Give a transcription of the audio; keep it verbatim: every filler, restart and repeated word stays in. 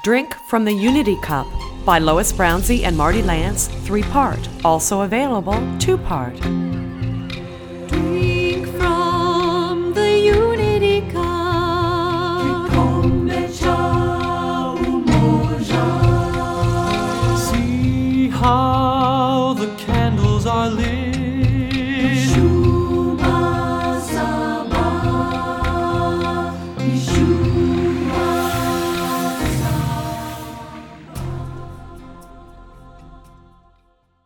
Drink from the Unity Cup by Lois Brownsey and Marty Lance, three-part. Also available, two-part.